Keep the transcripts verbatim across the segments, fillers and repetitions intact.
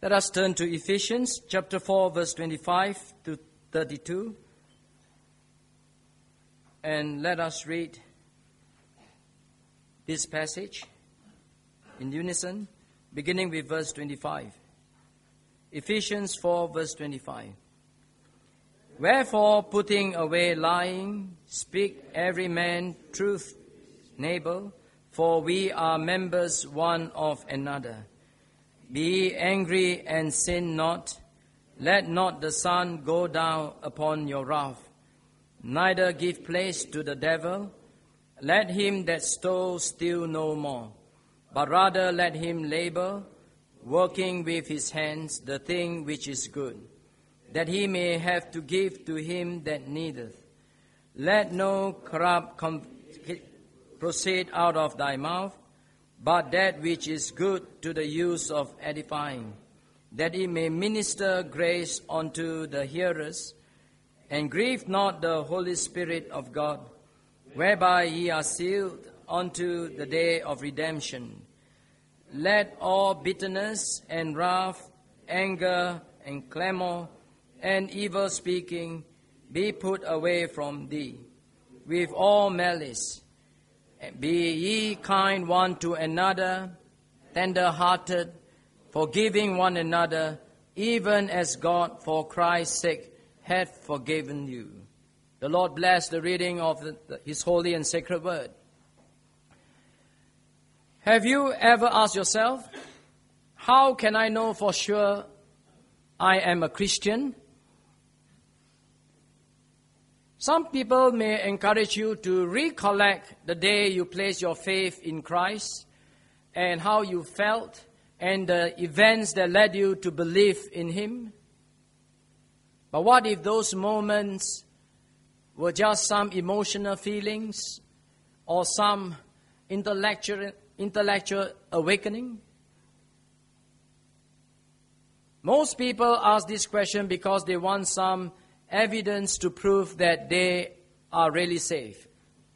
Let us turn to Ephesians chapter four, verse twenty-five to thirty-two. And let us read this passage in unison, beginning with verse twenty-five. Ephesians four, verse twenty-five. Wherefore, putting away lying, speak every man truth, neighbor, for we are members one of another. Be angry and sin not. Let not the sun go down upon your wrath. Neither give place to the devil. Let him that stole steal no more, but rather let him labor, working with his hands the thing which is good, that he may have to give to him that needeth. Let no corrupt com- proceed out of thy mouth, but that which is good to the use of edifying, that he may minister grace unto the hearers. And grieve not the Holy Spirit of God, whereby ye are sealed unto the day of redemption. Let all bitterness and wrath, anger and clamor, and evil speaking be put away from thee, with all malice. Be ye kind one to another, tender-hearted, forgiving one another, even as God for Christ's sake hath forgiven you. The Lord bless the reading of the, the, His holy and sacred word. Have you ever asked yourself, how can I know for sure I am a Christian? Some people may encourage you to recollect the day you placed your faith in Christ and how you felt and the events that led you to believe in Him. But what if those moments were just some emotional feelings or some intellectual, intellectual awakening? Most people ask this question because they want some evidence to prove that they are really saved.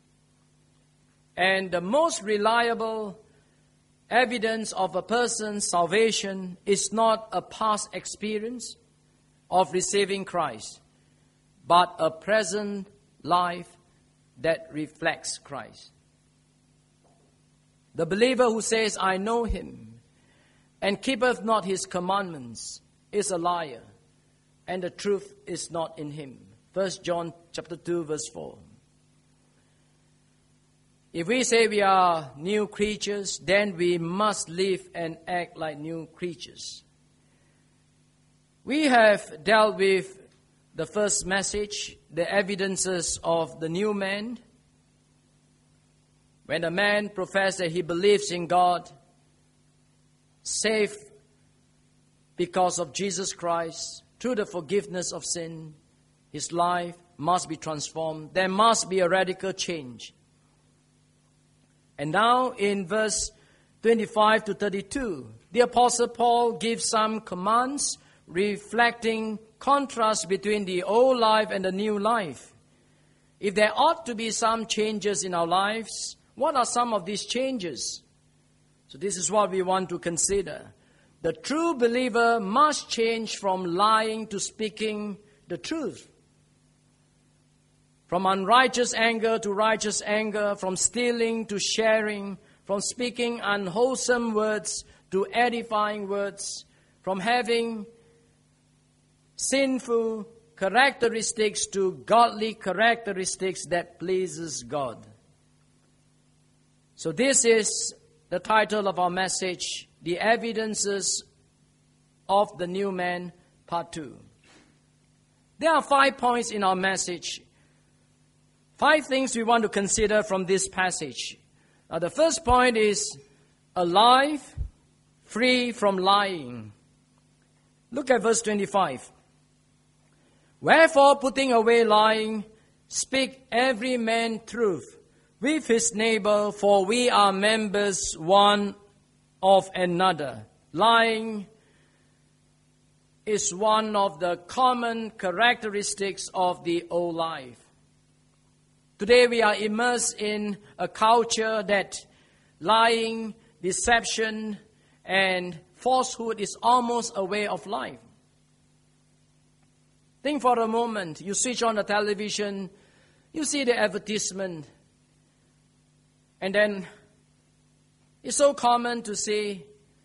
And the most reliable evidence of a person's salvation is not a past experience of receiving Christ, but a present life that reflects Christ. The believer who says, I know Him, and keepeth not His commandments, is a liar, and the truth is not in him. First John chapter two, verse four. If we say we are new creatures, then we must live and act like new creatures. We have dealt with the first message, the evidences of the new man. When a man professes that he believes in God, saved because of Jesus Christ, through the forgiveness of sin, his life must be transformed. There must be a radical change. And now in verse twenty-five to thirty-two, the Apostle Paul gives some commands reflecting contrast between the old life and the new life. If there ought to be some changes in our lives, what are some of these changes? So this is what we want to consider. The true believer must change from lying to speaking the truth. From unrighteous anger to righteous anger, from stealing to sharing, from speaking unwholesome words to edifying words, from having sinful characteristics to godly characteristics that pleases God. So this is the title of our message, The Evidences of the New Man, Part two. There are five points in our message. Five things we want to consider from this passage. Now, the first point is alive, free from lying. Look at verse twenty-five. Wherefore, putting away lying, speak every man truth with his neighbor, for we are members one of another. Lying is one of the common characteristics of the old life. Today we are immersed in a culture that lying, deception, and falsehood is almost a way of life. Think for a moment, you switch on the television, you see the advertisement, and then it's so common to see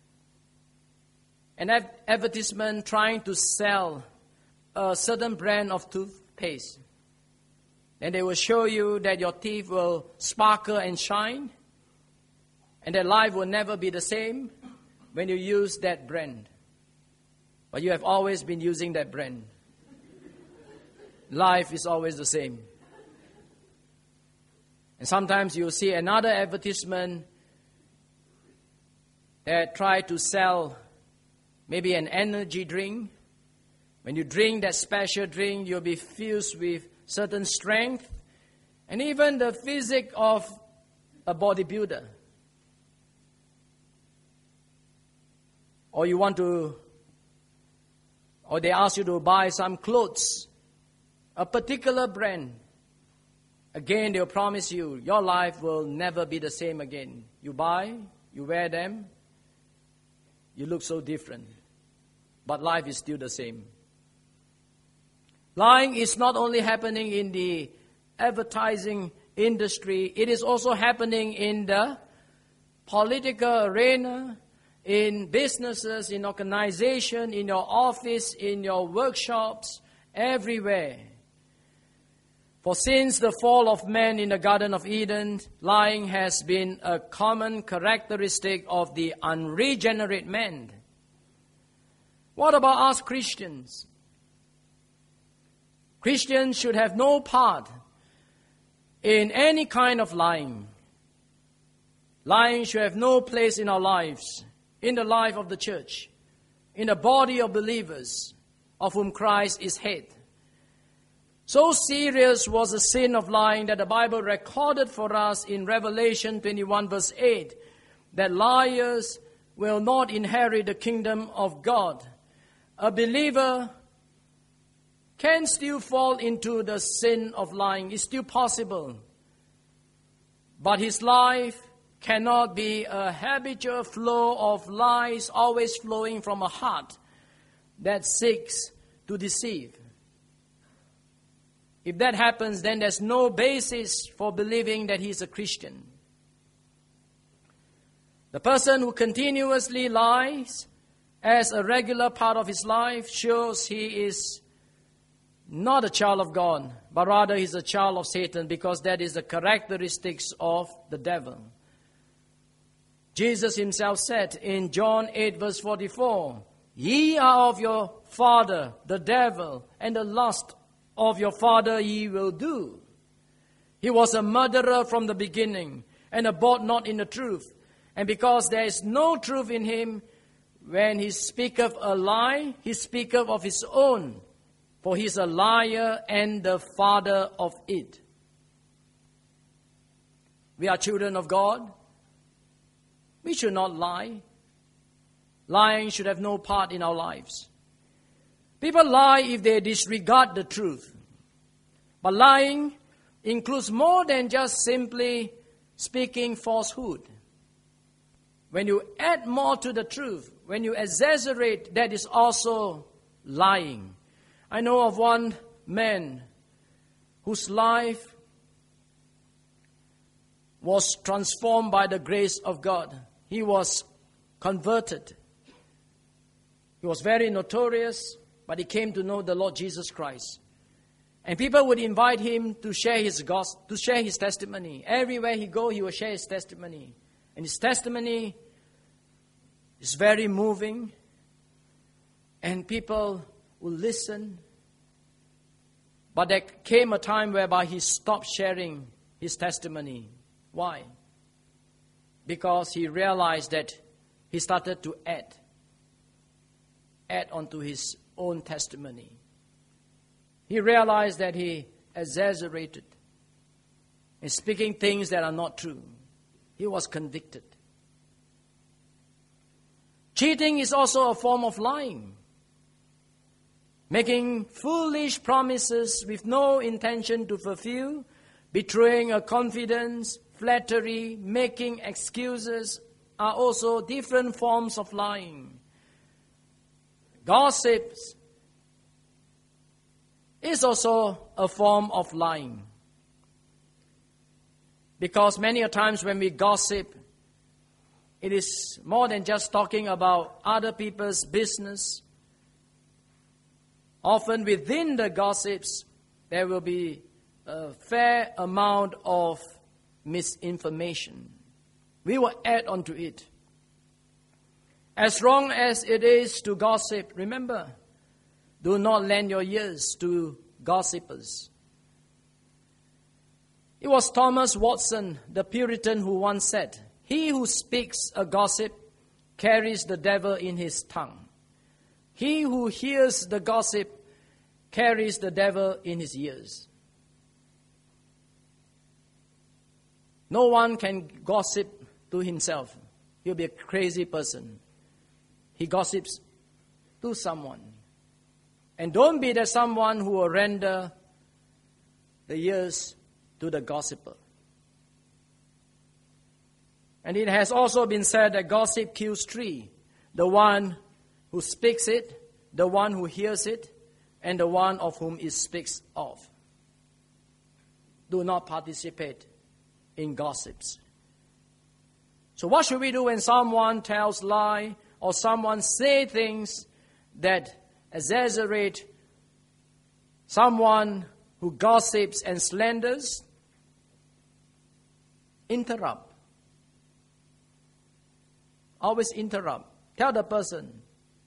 an ad- advertisement trying to sell a certain brand of toothpaste. And they will show you that your teeth will sparkle and shine, and that life will never be the same when you use that brand. But you have always been using that brand. Life is always the same. And sometimes you'll see another advertisement that try to sell maybe an energy drink. When you drink that special drink, you'll be fused with certain strength and even the physique of a bodybuilder. Or you want to, or they ask you to buy some clothes, a particular brand. Again, they'll promise you, your life will never be the same again. You buy, you wear them, you look so different. But life is still the same. Lying is not only happening in the advertising industry, it is also happening in the political arena, in businesses, in organization, in your office, in your workshops, everywhere. For since the fall of man in the Garden of Eden, lying has been a common characteristic of the unregenerate man. What about us Christians? Christians should have no part in any kind of lying. Lying should have no place in our lives, in the life of the church, in the body of believers, of whom Christ is head. So serious was the sin of lying that the Bible recorded for us in Revelation twenty-one verse eight, that liars will not inherit the kingdom of God. A believer can still fall into the sin of lying. It's still possible. But his life cannot be a habitual flow of lies always flowing from a heart that seeks to deceive. If that happens, then there's no basis for believing that he's a Christian. The person who continuously lies as a regular part of his life shows he is not a child of God, but rather he's a child of Satan, because that is the characteristics of the devil. Jesus himself said in John eight verse forty-four, "Ye are of your father, the devil, and the lust of your father ye will do." He was a murderer from the beginning, and abode not in the truth. And because there is no truth in him, when he speaketh a lie, he speaketh of his own, for he is a liar and the father of it. We are children of God. We should not lie. Lying should have no part in our lives. People lie if they disregard the truth. But lying includes more than just simply speaking falsehood. When you add more to the truth, when you exaggerate, that is also lying. I know of one man whose life was transformed by the grace of God. He was converted. He was very notorious, but he came to know the Lord Jesus Christ. And people would invite him to share his gospel, to share his testimony. Everywhere he go, he will share his testimony. And his testimony is very moving. And people will listen. But there came a time whereby he stopped sharing his testimony. Why? Because he realized that he started to add, add onto his own testimony. He realized that he exaggerated in speaking things that are not true. He was convicted. Cheating is also a form of lying. Making foolish promises with no intention to fulfill, betraying a confidence, flattery, making excuses are also different forms of lying. Gossip is also a form of lying. Because many a times when we gossip, it is more than just talking about other people's business. Often within the gossips, there will be a fair amount of misinformation. We will add on to it. As wrong as it is to gossip, remember, do not lend your ears to gossipers. It was Thomas Watson, the Puritan, who once said, "He who speaks a gossip carries the devil in his tongue. He who hears the gossip carries the devil in his ears." No one can gossip to himself. He'll be a crazy person. He gossips to someone. And don't be that someone who will render the ears to the gossiper. And it has also been said that gossip kills three: the one who speaks it, the one who hears it, and the one of whom it speaks of. Do not participate in gossips. So what should we do when someone tells lie or someone say things that exaggerate, someone who gossips and slanders? Interrupt. Always interrupt. Tell the person,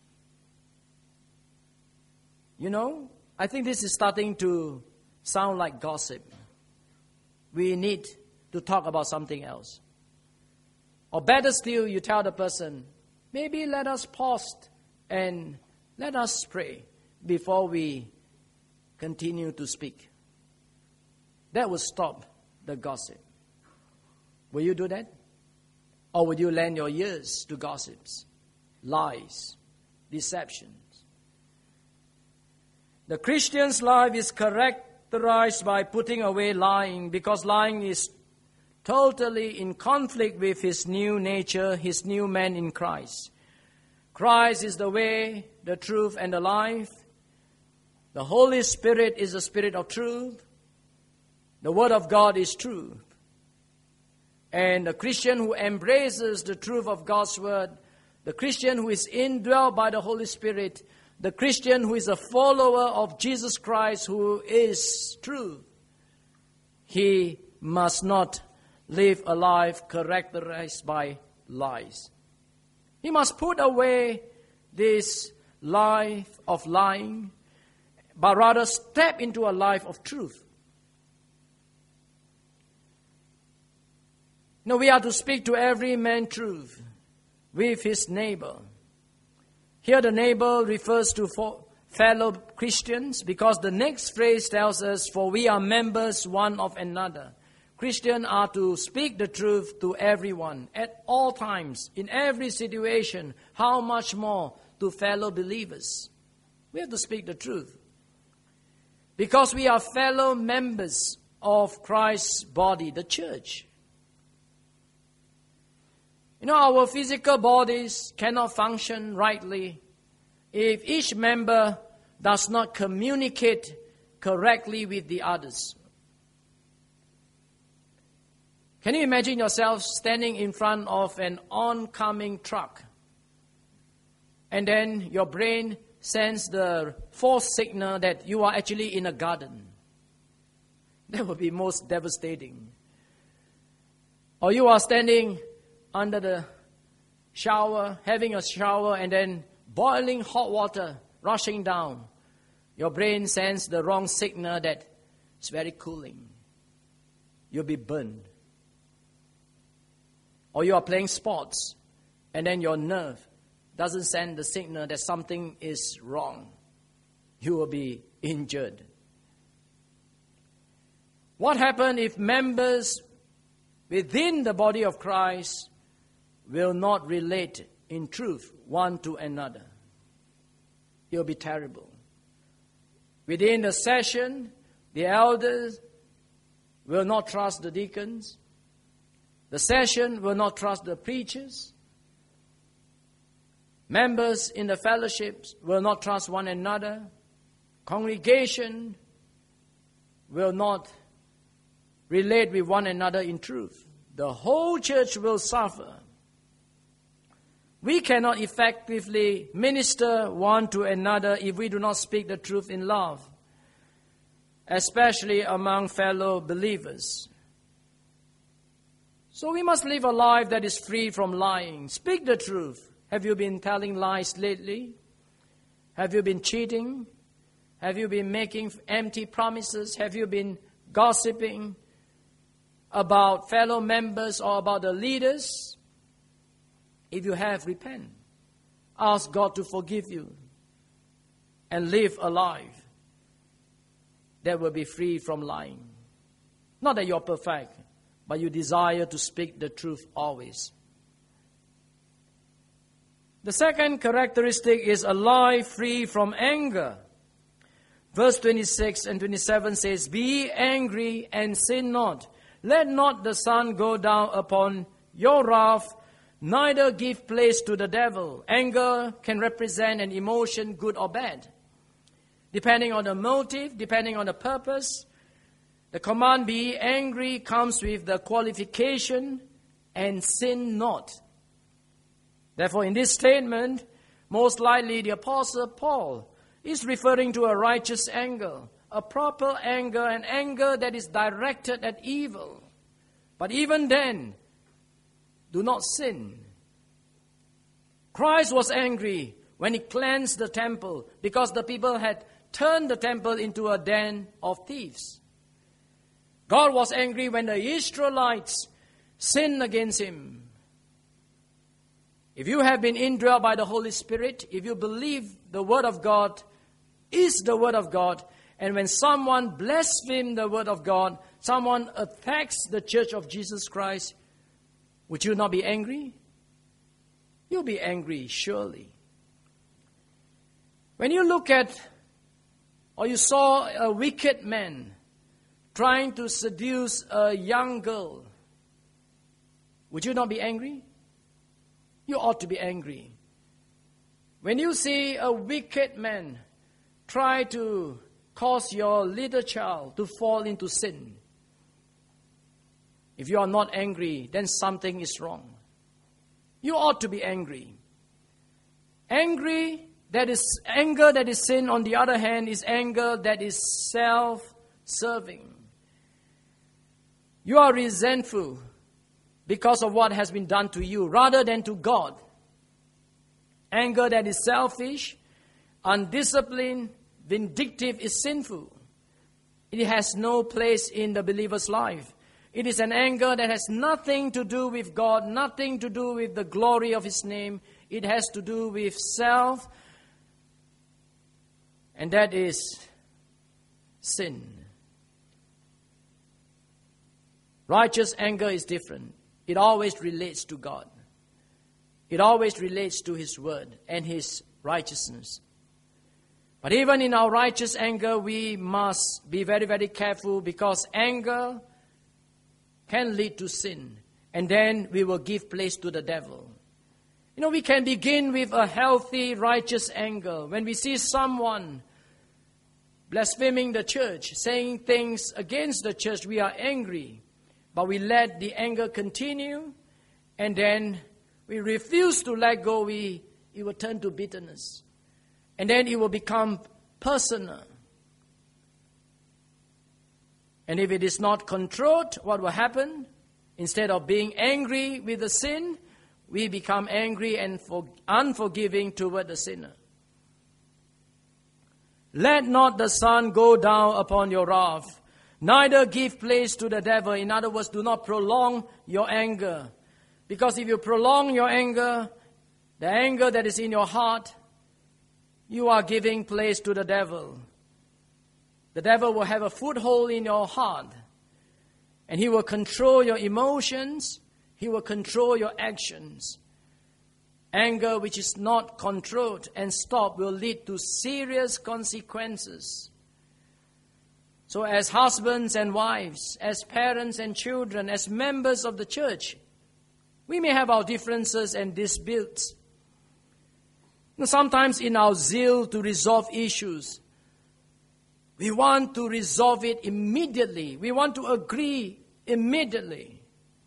you know, I think this is starting to sound like gossip. We need to talk about something else. Or better still, you tell the person, maybe let us pause and let us pray before we continue to speak. That will stop the gossip. Will you do that? Or will you lend your ears to gossips, lies, deceptions? The Christian's life is characterized by putting away lying, because lying is totally in conflict with his new nature, his new man in Christ. Christ is the way, the truth, and the life. The Holy Spirit is the Spirit of truth. The Word of God is truth. And the Christian who embraces the truth of God's Word, the Christian who is indwelt by the Holy Spirit, the Christian who is a follower of Jesus Christ, who is truth, he must not live a life characterized by lies. He must put away this life of lying, but rather step into a life of truth. Now we are to speak to every man truth with his neighbor. Here the neighbor refers to fellow Christians, because the next phrase tells us, "For we are members one of another." Christians are to speak the truth to everyone, at all times, in every situation. How much more to fellow believers? We have to speak the truth. Because we are fellow members of Christ's body, the church. You know, our physical bodies cannot function rightly if each member does not communicate correctly with the others. Can you imagine yourself standing in front of an oncoming truck, and then your brain sends the false signal that you are actually in a garden? That would be most devastating. Or you are standing under the shower, having a shower, and then boiling hot water rushing down. Your brain sends the wrong signal that it's very cooling. You'll be burned. Or you are playing sports, and then your nerve doesn't send the signal that something is wrong. You will be injured. What happens if members within the body of Christ will not relate in truth one to another? It will be terrible. Within the session, the elders will not trust the deacons. The session will not trust the preachers. Members in the fellowships will not trust one another. Congregation will not relate with one another in truth. The whole church will suffer. We cannot effectively minister one to another if we do not speak the truth in love, especially among fellow believers. So we must live a life that is free from lying. Speak the truth. Have you been telling lies lately? Have you been cheating? Have you been making empty promises? Have you been gossiping about fellow members or about the leaders? If you have, repent. Ask God to forgive you and live a life that will be free from lying. Not that you're perfect, but you desire to speak the truth always. The second characteristic is a life free from anger. Verse twenty-six and twenty-seven says, "Be angry and sin not. Let not the sun go down upon your wrath, neither give place to the devil." Anger can represent an emotion, good or bad. Depending on the motive, depending on the purpose. The command, be angry, comes with the qualification, and sin not. Therefore, in this statement, most likely the Apostle Paul is referring to a righteous anger, a proper anger, an anger that is directed at evil. But even then, do not sin. Christ was angry when he cleansed the temple because the people had turned the temple into a den of thieves. God was angry when the Israelites sinned against him. If you have been indwelt by the Holy Spirit, if you believe the Word of God is the Word of God, and when someone blasphemes the Word of God, someone attacks the Church of Jesus Christ, would you not be angry? You'll be angry, surely. When you look at, or you saw a wicked man trying to seduce a young girl, would you not be angry? You ought to be angry. When you see a wicked man try to cause your little child to fall into sin, if you are not angry, then something is wrong. You ought to be angry. Angry, that is anger that is sin, on the other hand, is anger that is self-serving. You are resentful because of what has been done to you, rather than to God. Anger that is selfish, undisciplined, vindictive is sinful. It has no place in the believer's life. It is an anger that has nothing to do with God, nothing to do with the glory of His name. It has to do with self, and that is sin. Righteous anger is different. It always relates to God. It always relates to His word and His righteousness. But even in our righteous anger, we must be very, very careful, because anger can lead to sin. And then we will give place to the devil. You know, we can begin with a healthy, righteous anger. When we see someone blaspheming the church, saying things against the church, we are angry. But we let the anger continue, and then we refuse to let go. We, it will turn to bitterness. And then it will become personal. And if it is not controlled, what will happen? Instead of being angry with the sin, we become angry and for, unforgiving toward the sinner. Let not the sun go down upon your wrath, neither give place to the devil. In other words, do not prolong your anger. Because if you prolong your anger, the anger that is in your heart, you are giving place to the devil. The devil will have a foothold in your heart, and he will control your emotions. He will control your actions. Anger which is not controlled and stopped will lead to serious consequences. So as husbands and wives, as parents and children, as members of the church, we may have our differences and disputes. Sometimes in our zeal to resolve issues, we want to resolve it immediately. We want to agree immediately.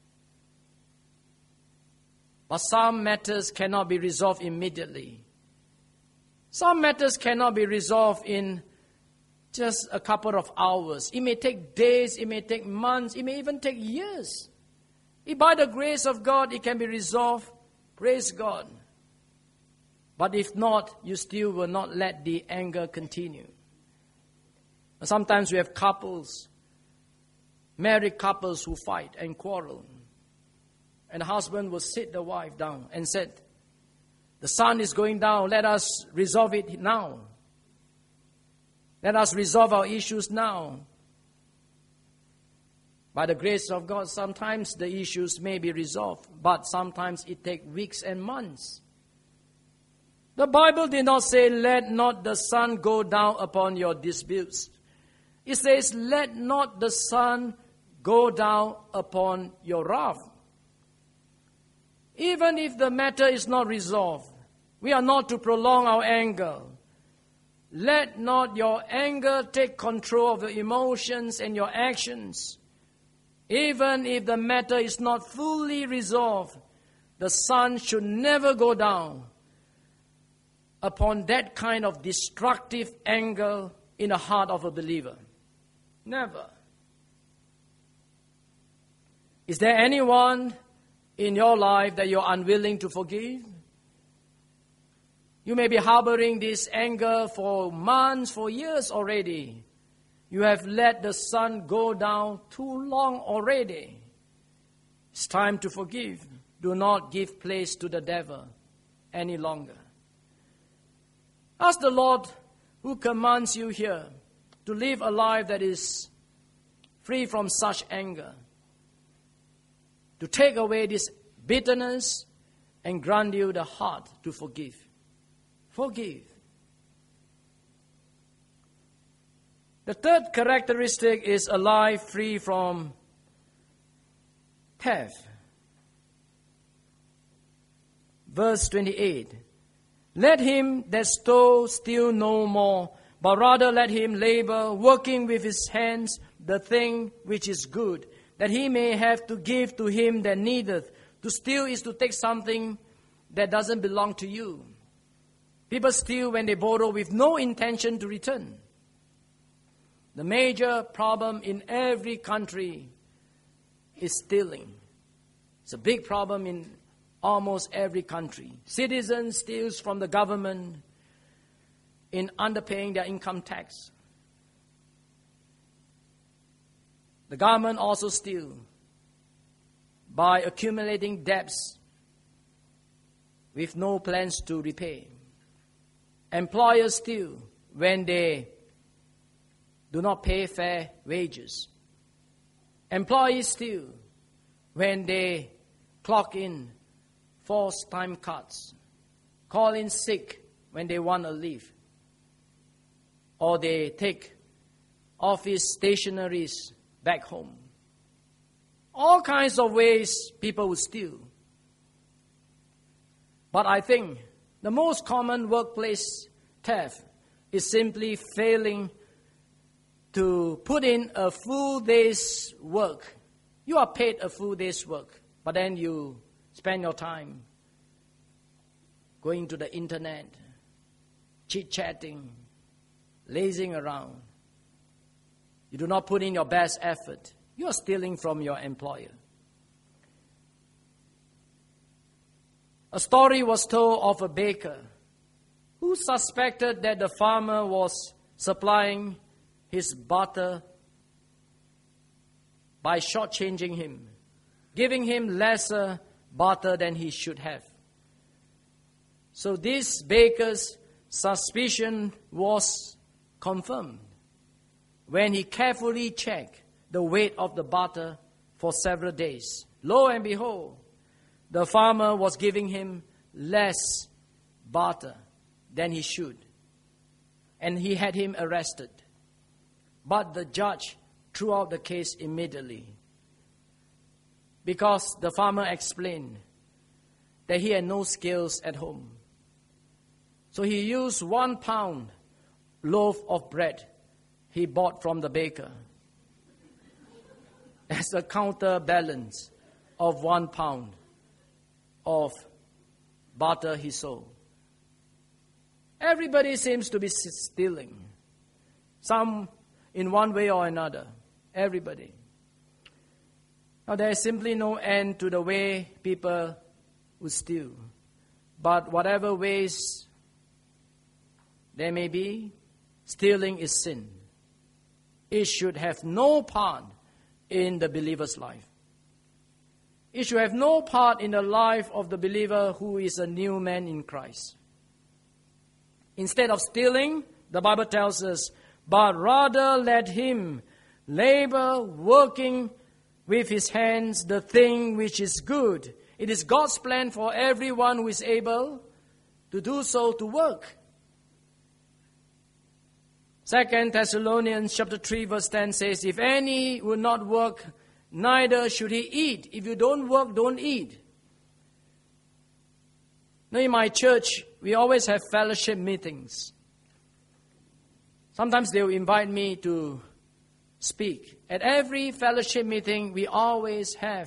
But some matters cannot be resolved immediately. Some matters cannot be resolved in just a couple of hours. It may take days, it may take months, it may even take years. If by the grace of God it can be resolved, praise God. But if not, you still will not let the anger continue. Sometimes we have couples, married couples who fight and quarrel. And the husband will sit the wife down and said, the sun is going down, let us resolve it now. Let us resolve our issues now. By the grace of God, sometimes the issues may be resolved, but sometimes it takes weeks and months. The Bible did not say, let not the sun go down upon your disputes. It says, let not the sun go down upon your wrath. Even if the matter is not resolved, we are not to prolong our anger. Let not your anger take control of your emotions and your actions. Even if the matter is not fully resolved, the sun should never go down upon that kind of destructive anger in the heart of a believer. Never. Is there anyone in your life that you're unwilling to forgive? You may be harboring this anger for months, for years already. You have let the sun go down too long already. It's time to forgive. Do not give place to the devil any longer. Ask the Lord who commands you here to live a life that is free from such anger, to take away this bitterness and grant you the heart to forgive. Forgive. The third characteristic is a life free from theft. Verse twenty-eight. Let him that stole steal no more, but rather let him labor, working with his hands the thing which is good, that he may have to give to him that needeth. To steal is to take something that doesn't belong to you. People steal when they borrow with no intention to return. The major problem in every country is stealing. It's a big problem in almost every country. Citizens steal from the government in underpaying their income tax. The government also steals by accumulating debts with no plans to repay. Employers steal when they do not pay fair wages. Employees steal when they clock in false time cards, call in sick when they want a leave, or they take office stationeries back home. All kinds of ways people will steal. But I think the most common workplace theft is simply failing to put in a full day's work. You are paid a full day's work, but then you spend your time going to the internet, chit-chatting, lazing around. You do not put in your best effort. You are stealing from your employer. A story was told of a baker who suspected that the farmer was supplying his butter by shortchanging him, giving him lesser butter than he should have. So this baker's suspicion was confirmed when he carefully checked the weight of the butter for several days. Lo and behold, the farmer was giving him less butter than he should, and he had him arrested. But the judge threw out the case immediately because the farmer explained that he had no scales at home. So he used one pound loaf of bread he bought from the baker as a counterbalance of one pound of butter he sold. Everybody seems to be stealing, some in one way or another. Everybody. Now there is simply no end to the way people would steal. But whatever ways there may be, stealing is sin. It should have no part in the believer's life. It should have no part in the life of the believer who is a new man in Christ. Instead of stealing, the Bible tells us, but rather let him labor, working with his hands the thing which is good. It is God's plan for everyone who is able to do so, to work. Second Thessalonians chapter three verse ten says, if any will not work, neither should he eat. If you don't work, don't eat. Now in my church, we always have fellowship meetings. Sometimes they will invite me to speak. At every fellowship meeting, we always have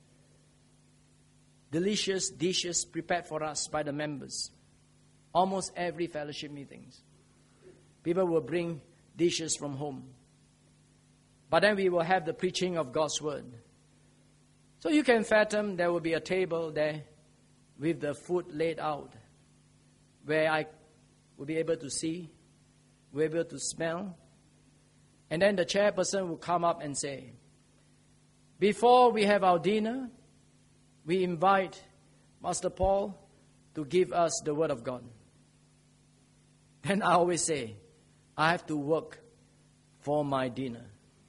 delicious dishes prepared for us by the members. Almost every fellowship meetings. People will bring dishes from home. But then we will have the preaching of God's word. So you can fathom there will be a table there with the food laid out, where I will be able to see, will be able to smell. And then the chairperson will come up and say, before we have our dinner, we invite Master Paul to give us the word of God. Then I always say, I have to work for my dinner.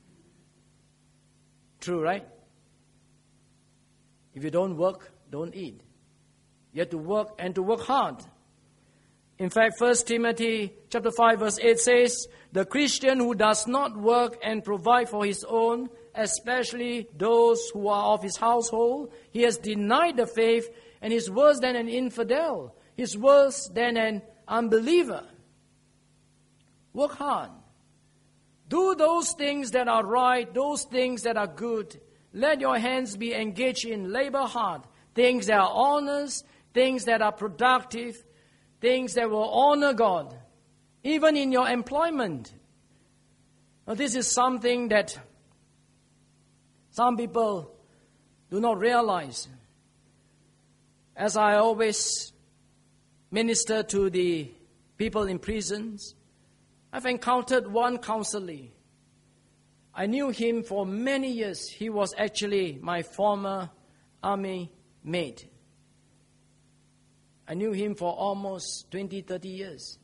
True, right? If you don't work, don't eat. You have to work, and to work hard. In fact, First Timothy chapter five verse eight says, the Christian who does not work and provide for his own, especially those who are of his household, he has denied the faith and is worse than an infidel. He's worse than an unbeliever. Work hard. Do those things that are right, those things that are good. Let your hands be engaged in labor hard. Things that are honest, things that are productive, things that will honor God. Even in your employment. Now, this is something that some people do not realize. As I always minister to the people in prisons, I've encountered one counselee. I knew him for many years. He was actually my former army mate. I knew him for almost twenty, thirty years.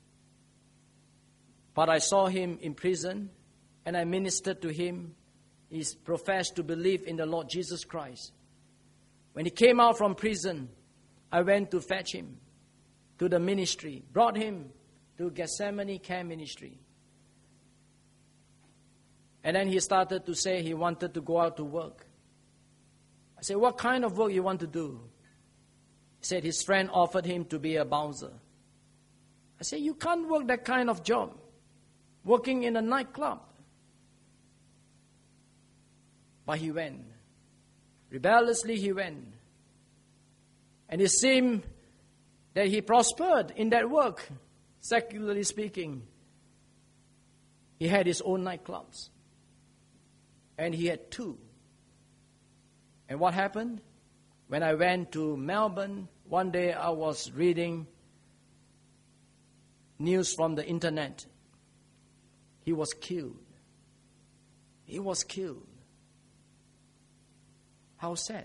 But I saw him in prison, and I ministered to him. He professed to believe in the Lord Jesus Christ. When he came out from prison, I went to fetch him to the ministry, brought him to Gethsemane Camp Ministry. And then he started to say he wanted to go out to work. I said, what kind of work you want to do? He said his friend offered him to be a bouncer. I said, you can't work that kind of job, working in a nightclub. But he went. Rebelliously he went. And it seemed that he prospered in that work, secularly speaking. He had his own nightclubs. And he had two. And what happened? When I went to Melbourne, one day I was reading news from the internet. He was killed. He was killed. How sad.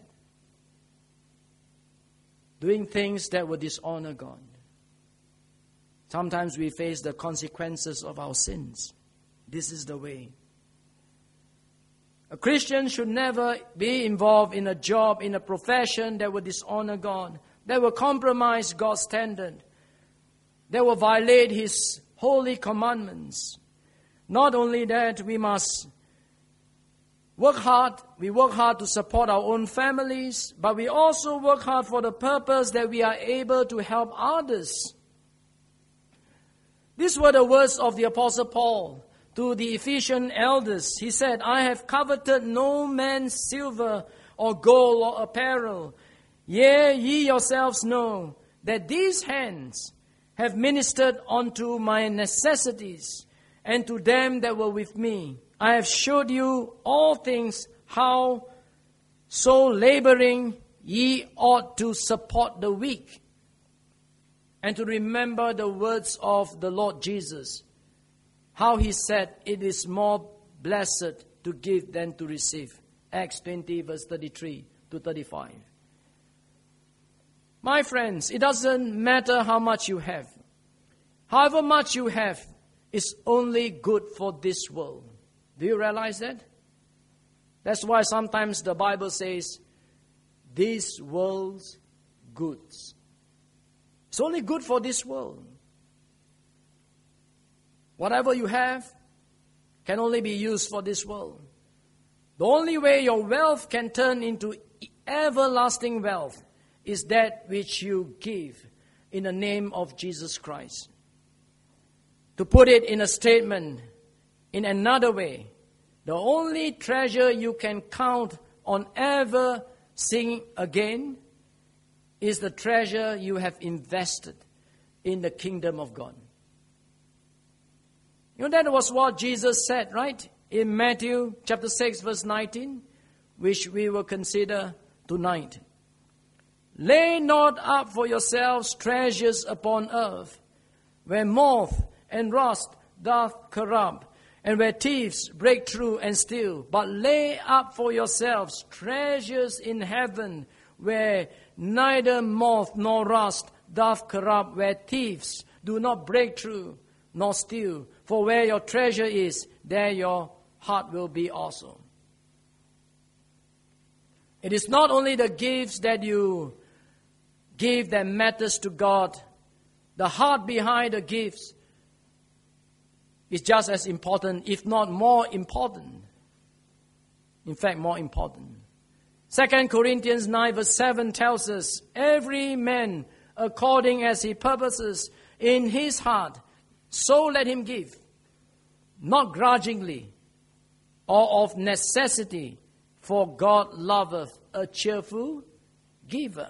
Doing things that would dishonor God. Sometimes we face the consequences of our sins. This is the way. A Christian should never be involved in a job, in a profession that will dishonor God, that will compromise God's standard, that will violate His holy commandments. Not only that, we must work hard. We work hard to support our own families, but we also work hard for the purpose that we are able to help others. These were the words of the Apostle Paul to the Ephesian elders. He said, I have coveted no man's silver or gold or apparel. Yea, ye yourselves know that these hands have ministered unto my necessities, and to them that were with me. I have showed you all things, how so laboring ye ought to support the weak, and to remember the words of the Lord Jesus, how he said, it is more blessed to give than to receive. Acts twenty, verse thirty-three to thirty-five. My friends, it doesn't matter how much you have. However much you have is only good for this world. Do you realize that? That's why sometimes the Bible says, this world's goods. It's only good for this world. Whatever you have can only be used for this world. The only way your wealth can turn into everlasting wealth is that which you give in the name of Jesus Christ. To put it in a statement, in another way, the only treasure you can count on ever seeing again is the treasure you have invested in the kingdom of God. You know, that was what Jesus said, right? In Matthew chapter six, verse nineteen, which we will consider tonight. Lay not up for yourselves treasures upon earth, where moth and rust doth corrupt, and where thieves break through and steal. But lay up for yourselves treasures in heaven, where neither moth nor rust doth corrupt, where thieves do not break through nor steal. For where your treasure is, there your heart will be also. It is not only the gifts that you give that matters to God. The heart behind the gifts is just as important, if not more important. In fact, more important. Second Corinthians nine verse seven tells us, every man according as he purposes in his heart, so let him give, not grudgingly or of necessity, for God loveth a cheerful giver.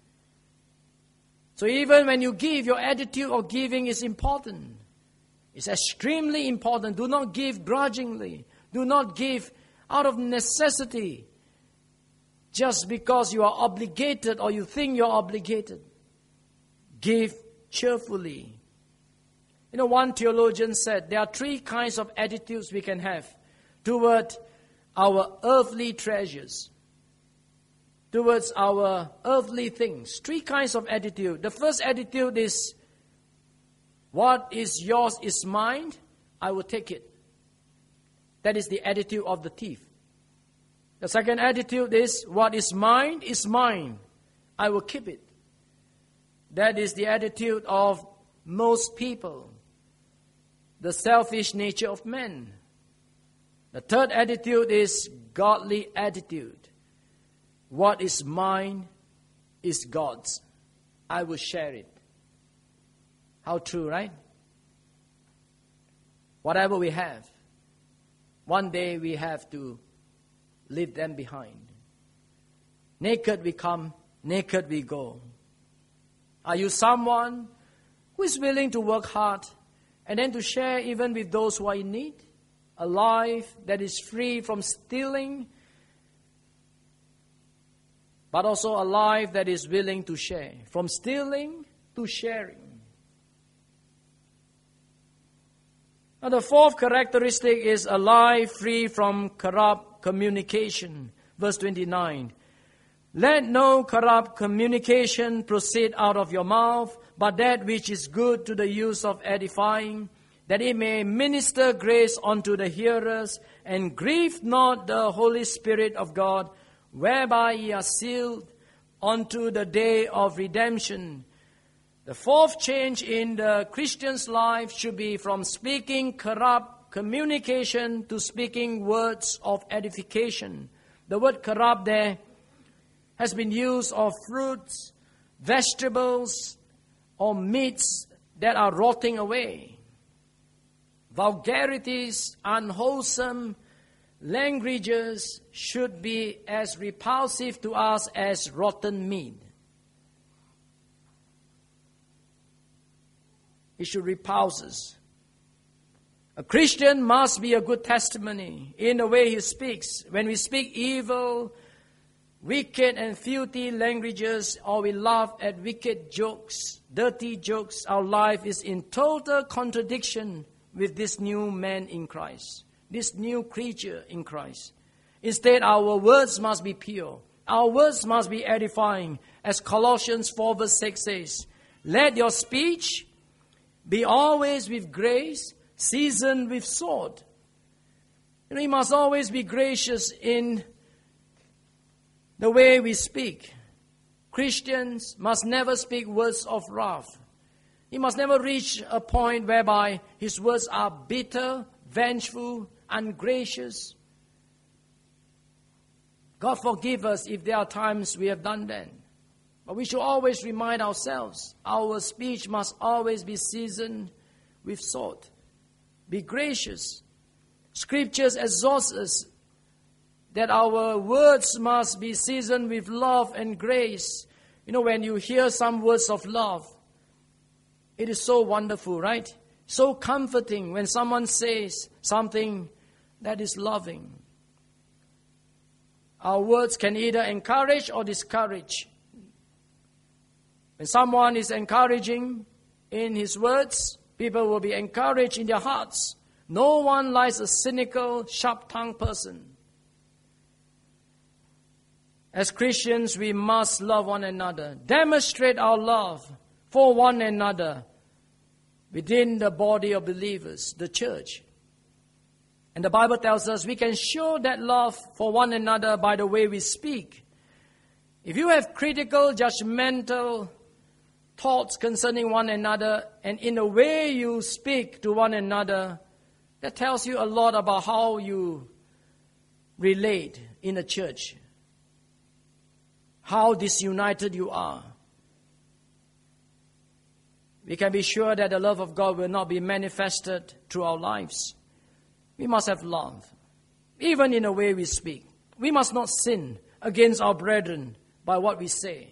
So even when you give, your attitude of giving is important. It's extremely important. Do not give grudgingly. Do not give out of necessity, just because you are obligated or you think you're obligated. Give cheerfully. You know, one theologian said there are three kinds of attitudes we can have toward our earthly treasures, towards our earthly things. Three kinds of attitude. The first attitude is, what is yours is mine, I will take it. That is the attitude of the thief. The second attitude is, what is mine is mine, I will keep it. That is the attitude of most people, the selfish nature of men. The third attitude is godly attitude. What is mine is God's. I will share it. How true, right? Whatever we have, one day we have to leave them behind. Naked we come, naked we go. Are you someone who is willing to work hard and then to share even with those who are in need? A life that is free from stealing, but also a life that is willing to share. From stealing to sharing. Now the fourth characteristic is a life free from corrupt communication. Verse twenty-nine. Let no corrupt communication proceed out of your mouth, but that which is good to the use of edifying, that it may minister grace unto the hearers, and grieve not the Holy Spirit of God, whereby ye are sealed unto the day of redemption. The fourth change in the Christian's life should be from speaking corrupt communication to speaking words of edification. The word corrupt there has been used of fruits, vegetables, or meats that are rotting away. vulgarities, unwholesome languages should be as repulsive to us as rotten meat. It should repulse us. A Christian must be a good testimony in the way he speaks. When we speak evil, wicked and filthy languages, or we laugh at wicked jokes, dirty jokes, our life is in total contradiction with this new man in Christ, this new creature in Christ. Instead, our words must be pure. Our words must be edifying. As Colossians four verse six says, let your speech be always with grace, seasoned with salt. You know, we must always be gracious in the way we speak. Christians must never speak words of wrath. He must never reach a point whereby his words are bitter, vengeful, ungracious. God forgive us if there are times we have done that. But we should always remind ourselves, our speech must always be seasoned with salt. Be gracious. Scriptures exhort us that our words must be seasoned with love and grace. You know, when you hear some words of love, it is so wonderful, right? So comforting when someone says something that is loving. Our words can either encourage or discourage. When someone is encouraging in his words, people will be encouraged in their hearts. No one likes a cynical, sharp-tongued person. As Christians, we must love one another. Demonstrate our love for one another within the body of believers, the church. And the Bible tells us we can show that love for one another by the way we speak. If you have critical, judgmental thoughts concerning one another, and in the way you speak to one another, that tells you a lot about how you relate in the church, how disunited you are. We can be sure that the love of God will not be manifested through our lives. We must have love, even in the way we speak. We must not sin against our brethren by what we say.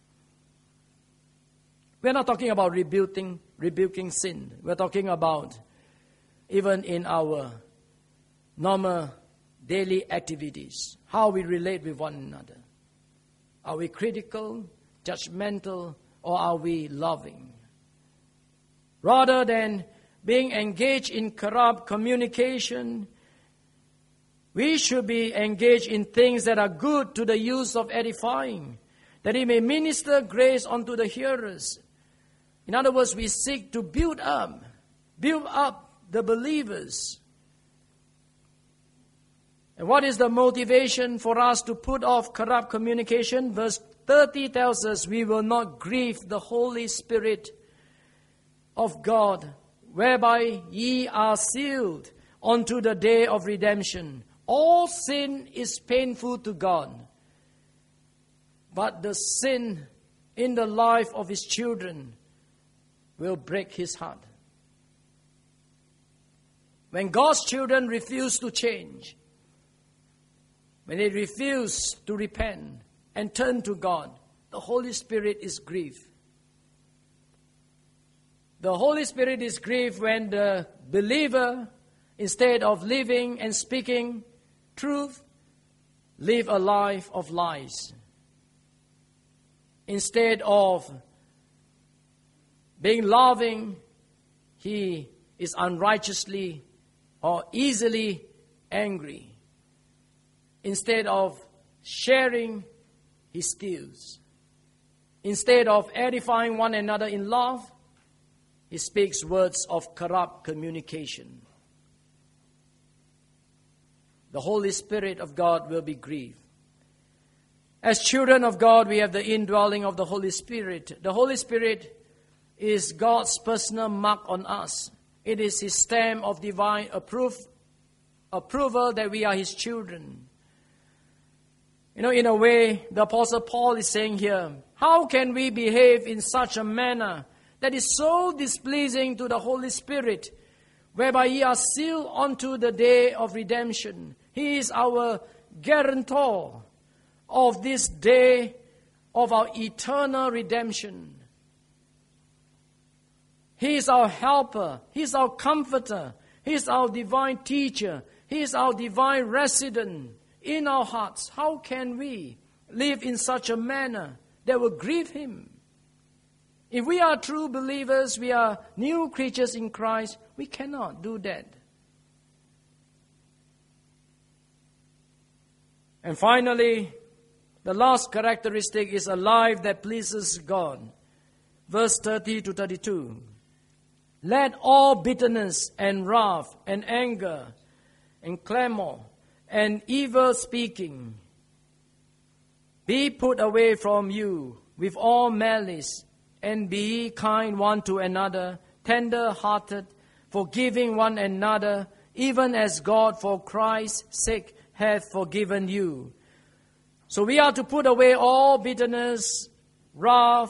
We're not talking about rebuking, rebuking sin. We're talking about even in our normal daily activities, how we relate with one another. Are we critical, judgmental, or are we loving? Rather than being engaged in corrupt communication, we should be engaged in things that are good to the use of edifying, that it may minister grace unto the hearers. In other words, we seek to build up, build up the believers. And what is the motivation for us to put off corrupt communication? Verse thirty tells us we will not grieve the Holy Spirit of God, whereby ye are sealed unto the day of redemption. All sin is painful to God, but the sin in the life of His children will break His heart. When God's children refuse to change, when they refuse to repent and turn to God, the Holy Spirit is grieved. The Holy Spirit is grieved when the believer, instead of living and speaking truth, live a life of lies. Instead of being loving, he is unrighteously or easily angry. Instead of sharing, he steals. Instead of edifying one another in love, he speaks words of corrupt communication. The Holy Spirit of God will be grieved. As children of God, we have the indwelling of the Holy Spirit. The Holy Spirit is God's personal mark on us. It is His stamp of divine approve, approval that we are His children. You know, in a way, the Apostle Paul is saying here, how can we behave in such a manner that is so displeasing to the Holy Spirit whereby ye are sealed unto the day of redemption. He is our guarantor of this day of our eternal redemption. He is our helper. He is our comforter. He is our divine teacher. He is our divine resident in our hearts. How can we live in such a manner that will grieve Him? If we are true believers, we are new creatures in Christ, we cannot do that. And finally, the last characteristic is a life that pleases God. Verse thirty to thirty-two. Let all bitterness and wrath and anger and clamor and evil speaking be put away from you with all malice, and be kind one to another, tender-hearted, forgiving one another, even as God for Christ's sake hath forgiven you. So we are to put away all bitterness, wrath,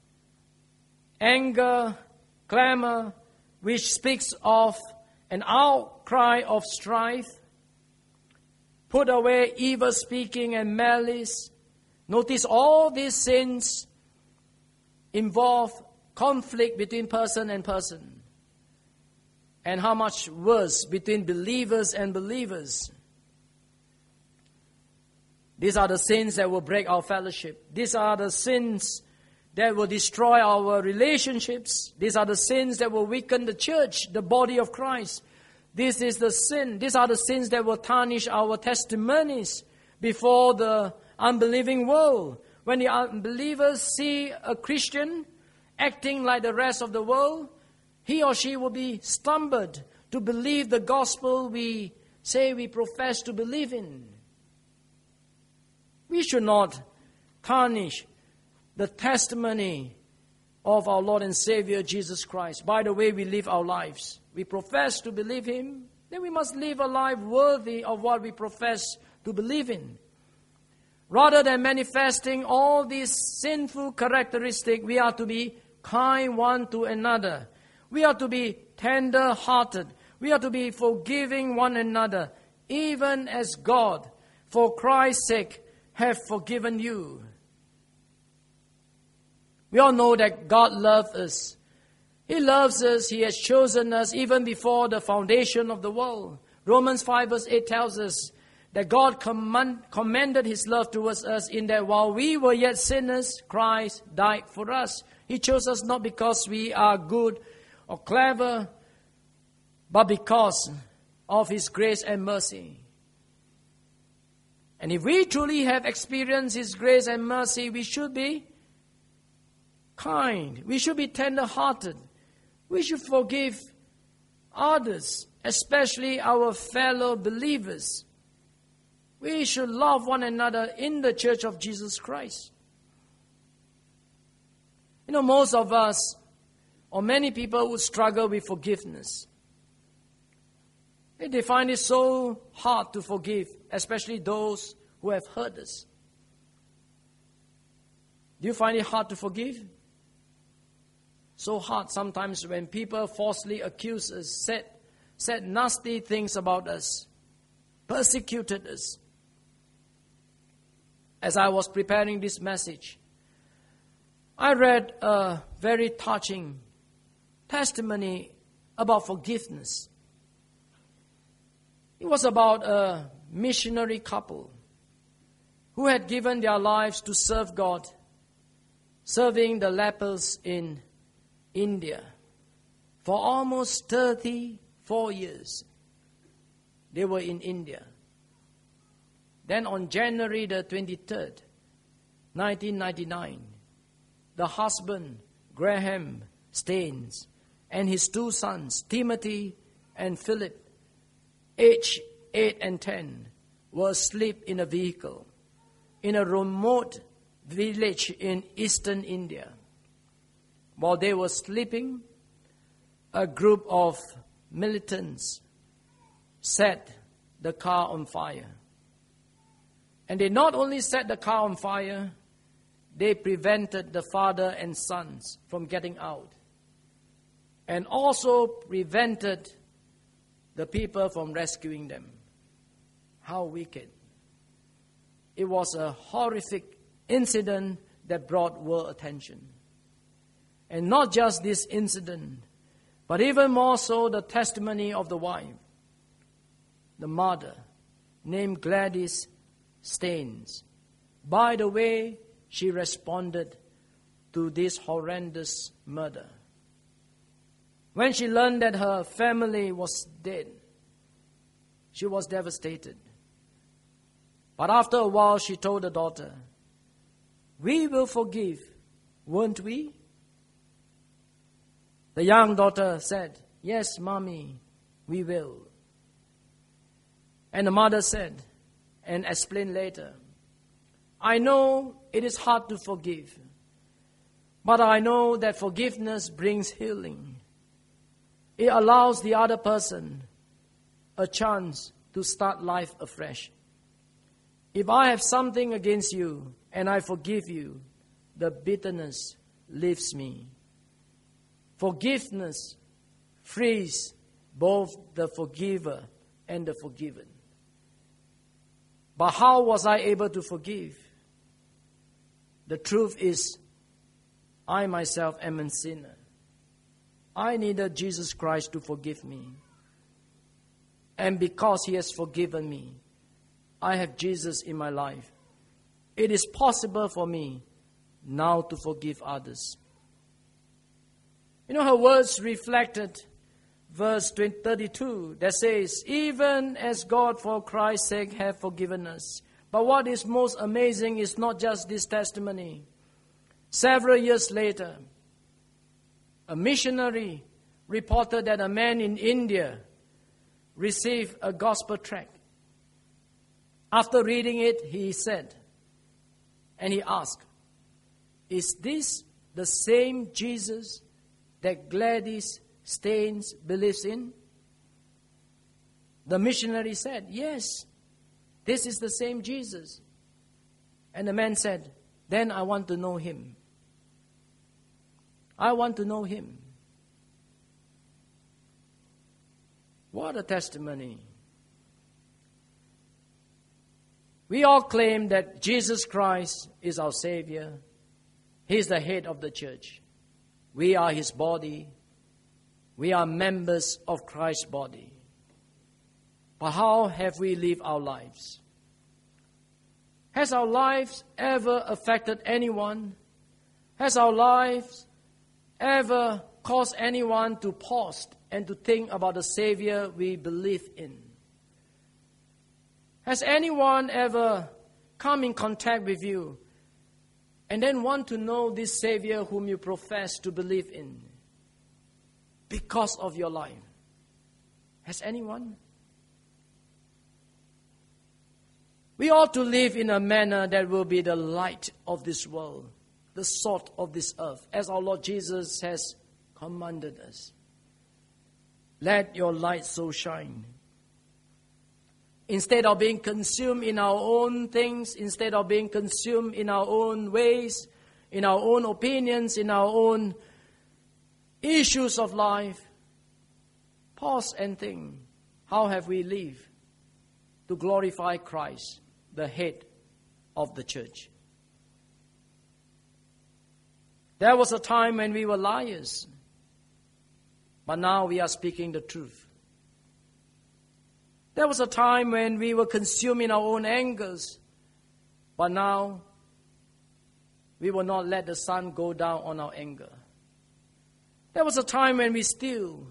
anger, clamor, which speaks of an outcry of strife. Put away evil speaking and malice. Notice all these sins involve conflict between person and person. And how much worse between believers and believers. These are the sins that will break our fellowship. These are the sins that will destroy our relationships. These are the sins that will weaken the church, the body of Christ. This is the sin. These are the sins that will tarnish our testimonies before the unbelieving world. When the unbelievers see a Christian acting like the rest of the world, he or she will be stumbled to believe the gospel we say we profess to believe in. We should not tarnish the testimony of our Lord and Savior Jesus Christ by the way we live our lives. We profess to believe Him, then we must live a life worthy of what we profess to believe in. Rather than manifesting all these sinful characteristics, we are to be kind one to another. We are to be tender-hearted. We are to be forgiving one another, even as God, for Christ's sake, hath forgiven you. We all know that God loves us. He loves us. He has chosen us even before the foundation of the world. Romans five verse eight tells us that God command, commended His love towards us in that while we were yet sinners, Christ died for us. He chose us not because we are good or clever, but because of His grace and mercy. And if we truly have experienced His grace and mercy, we should be kind. We should be tender-hearted. We should forgive others, especially our fellow believers. We should love one another in the church of Jesus Christ. You know, most of us, or many people, would struggle with forgiveness. They find it so hard to forgive, especially those who have hurt us. Do you find it hard to forgive? So hard sometimes when people falsely accuse us, said, said nasty things about us, persecuted us. As I was preparing this message, I read a very touching testimony about forgiveness. It was about a missionary couple who had given their lives to serve God, serving the lepers in India for almost thirty-four years. They were in India. Then on January the twenty-third, nineteen ninety-nine, the husband, Graham Staines, and his two sons, Timothy and Philip, aged eight and ten, were asleep in a vehicle in a remote village in eastern India. While they were sleeping, a group of militants set the car on fire. And they not only set the car on fire, they prevented the father and sons from getting out, and also prevented the people from rescuing them. How wicked. It was a horrific incident that brought world attention. And not just this incident, but even more so the testimony of the wife, the mother, named Gladys Staines. By the way, she responded to this horrendous murder. When she learned that her family was dead, she was devastated. But after a while, she told her daughter, "We will forgive, won't we?" The young daughter said, "Yes, Mommy, we will." And the mother said, and explained later, "I know it is hard to forgive, but I know that forgiveness brings healing. It allows the other person a chance to start life afresh. If I have something against you and I forgive you, the bitterness leaves me. Forgiveness frees both the forgiver and the forgiven." But how was I able to forgive? The truth is, I myself am a sinner. I needed Jesus Christ to forgive me. And because He has forgiven me, I have Jesus in my life. It is possible for me now to forgive others. You know, her words reflected verse thirty-two that says, "Even as God for Christ's sake hath forgiven us." But what is most amazing is not just this testimony. Several years later, a missionary reported that a man in India received a gospel tract. After reading it, he said, and he asked, "Is this the same Jesus that Gladys Staines believes in?" The missionary said, "Yes, this is the same Jesus." And the man said, "Then I want to know Him. I want to know Him." What a testimony. We all claim that Jesus Christ is our Savior. He is the head of the church. We are His body. We are members of Christ's body. But how have we lived our lives? Has our lives ever affected anyone? Has our lives ever caused anyone to pause and to think about the Savior we believe in? Has anyone ever come in contact with you and then want to know this Savior whom you profess to believe in because of your life? Has anyone? We ought to live in a manner that will be the light of this world, the salt of this earth, as our Lord Jesus has commanded us. Let your light so shine. Instead of being consumed in our own things, instead of being consumed in our own ways, in our own opinions, in our own issues of life, pause and think, how have we lived to glorify Christ, the head of the church? There was a time when we were liars, but now we are speaking the truth. There was a time when we were consumed in our own angers, but now we will not let the sun go down on our anger. There was a time when we steal.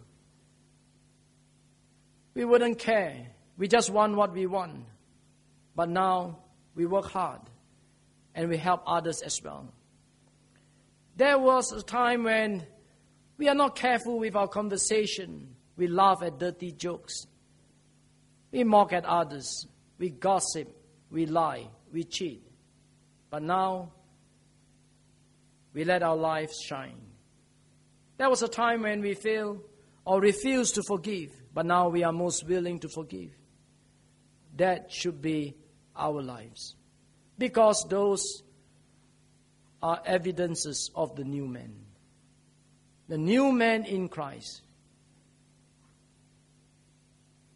We wouldn't care. We just want what we want. But now we work hard and we help others as well. There was a time when we are not careful with our conversation. We laugh at dirty jokes. We mock at others. We gossip. We lie. We cheat. But now, we let our lives shine. There was a time when we fail or refuse to forgive. But now we are most willing to forgive. That should be our lives. Because those are evidences of the new man. The new man in Christ.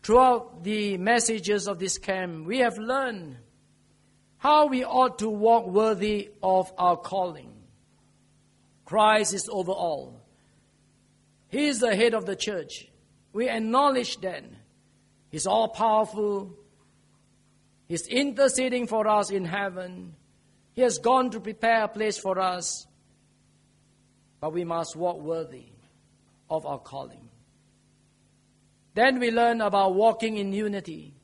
throughout the messages of this camp, we have learned how we ought to walk worthy of our calling. Christ is over all. He is the head of the church. We acknowledge that He's all-powerful. He's interceding for us in heaven. He has gone to prepare a place for us. But we must walk worthy of our calling. Then we learn about walking in unity.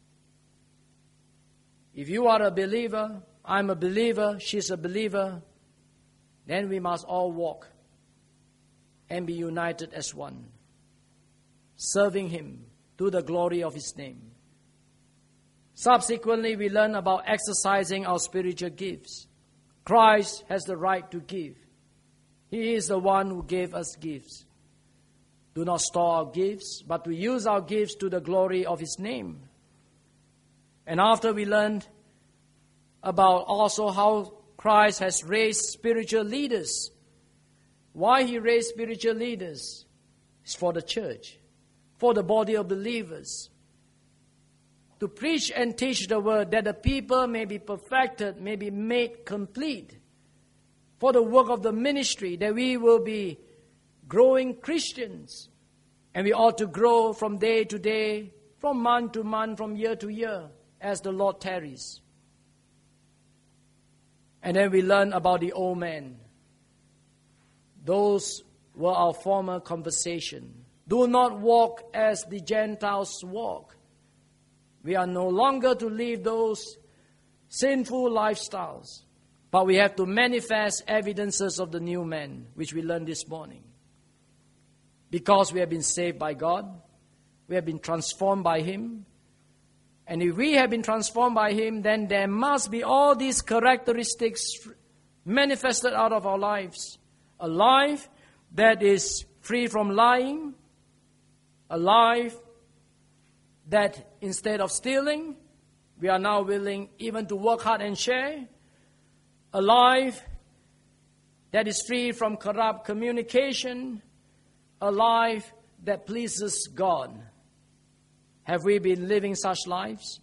If you are a believer, I'm a believer, she's a believer, then we must all walk and be united as one, serving Him to the glory of His name. Subsequently, we learn about exercising our spiritual gifts. Christ has the right to give. He is the one who gave us gifts. Do not store our gifts, but to use our gifts to the glory of His name. And after we learned about also how Christ has raised spiritual leaders. Why He raised spiritual leaders? It's for the church, for the body of believers. To preach and teach the word, that the people may be perfected, may be made complete. For the work of the ministry, that we will be growing Christians. And we ought to grow from day to day, from month to month, from year to year, as the Lord tarries. And then we learn about the old man. Those were our former conversation. Do not walk as the Gentiles walk. We are no longer to live those sinful lifestyles, but we have to manifest evidences of the new man, which we learned this morning. Because we have been saved by God, we have been transformed by Him, and if we have been transformed by Him, then there must be all these characteristics manifested out of our lives. A life that is free from lying, a life that instead of stealing, we are now willing even to work hard and share. A life that is free from corrupt communication. A life that pleases God. Have we been living such lives?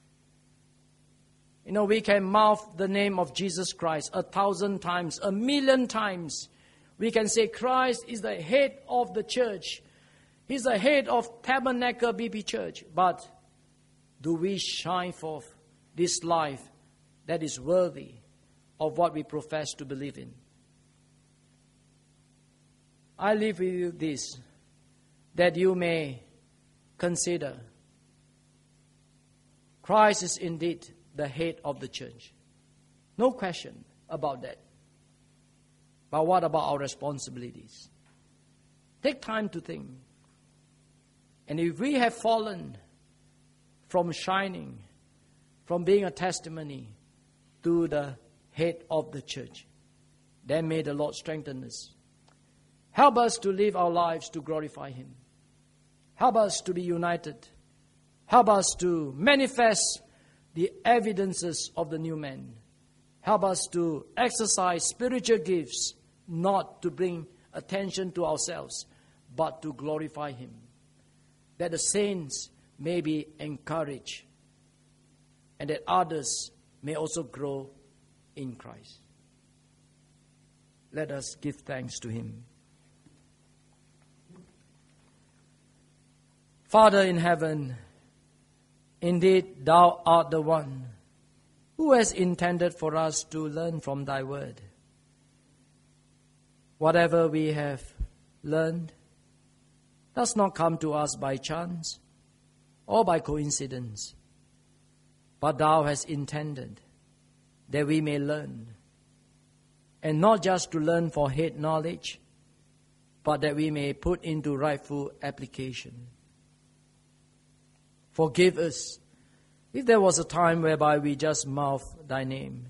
You know, we can mouth the name of Jesus Christ a thousand times, a million times. We can say Christ is the head of the church. He's the head of Tabernacle B P Church. But do we shine forth this life that is worthy of what we profess to believe in? I leave with you this, that you may consider. Christ is indeed the head of the church. No question about that. But what about our responsibilities? Take time to think. And if we have fallen from shining, from being a testimony to the head of the church, then may the Lord strengthen us. Help us to live our lives to glorify Him. Help us to be united. Help us to manifest the evidences of the new man. Help us to exercise spiritual gifts, not to bring attention to ourselves, but to glorify Him. That the saints may be encouraged, and that others may also grow in Christ. Let us give thanks to Him. Father in heaven, indeed Thou art the one who has intended for us to learn from Thy word. Whatever we have learned does not come to us by chance or by coincidence, but Thou hast intended that we may learn, and not just to learn for head knowledge, but that we may put into rightful application. Forgive us if there was a time whereby we just mouth Thy name.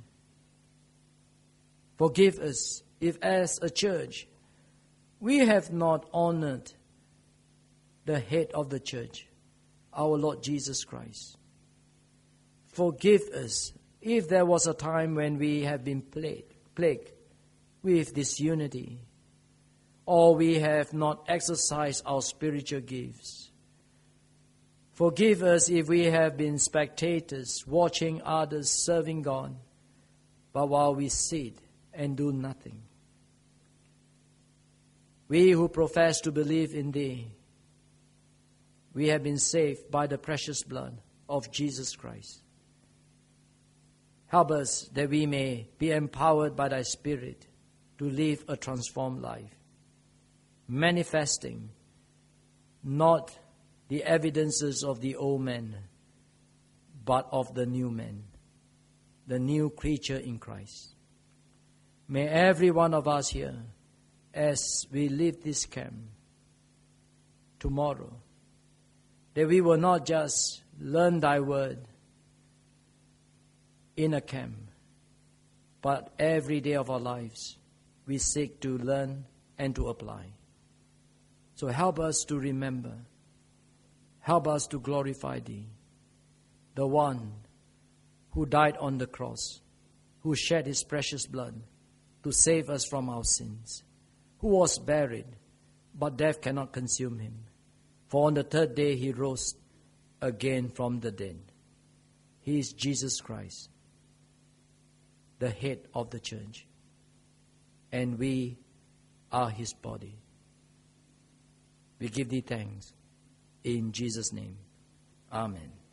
Forgive us if as a church we have not honored the head of the church, our Lord Jesus Christ. Forgive us if there was a time when we have been plagued, plagued with disunity, or we have not exercised our spiritual gifts. Forgive us if we have been spectators, watching others serving God, but while we sit and do nothing. We who profess to believe in Thee, we have been saved by the precious blood of Jesus Christ. Help us that we may be empowered by Thy Spirit to live a transformed life, manifesting not the evidences of the old man, but of the new man, the new creature in Christ. May every one of us here, as we leave this camp tomorrow, that we will not just learn Thy word in a camp, but every day of our lives we seek to learn and to apply. So help us to remember, help us to glorify Thee, the one who died on the cross, who shed His precious blood to save us from our sins, who was buried, but death cannot consume Him. For on the third day He rose again from the dead. He is Jesus Christ, the head of the church, and we are His body. We give Thee thanks. In Jesus' name, amen.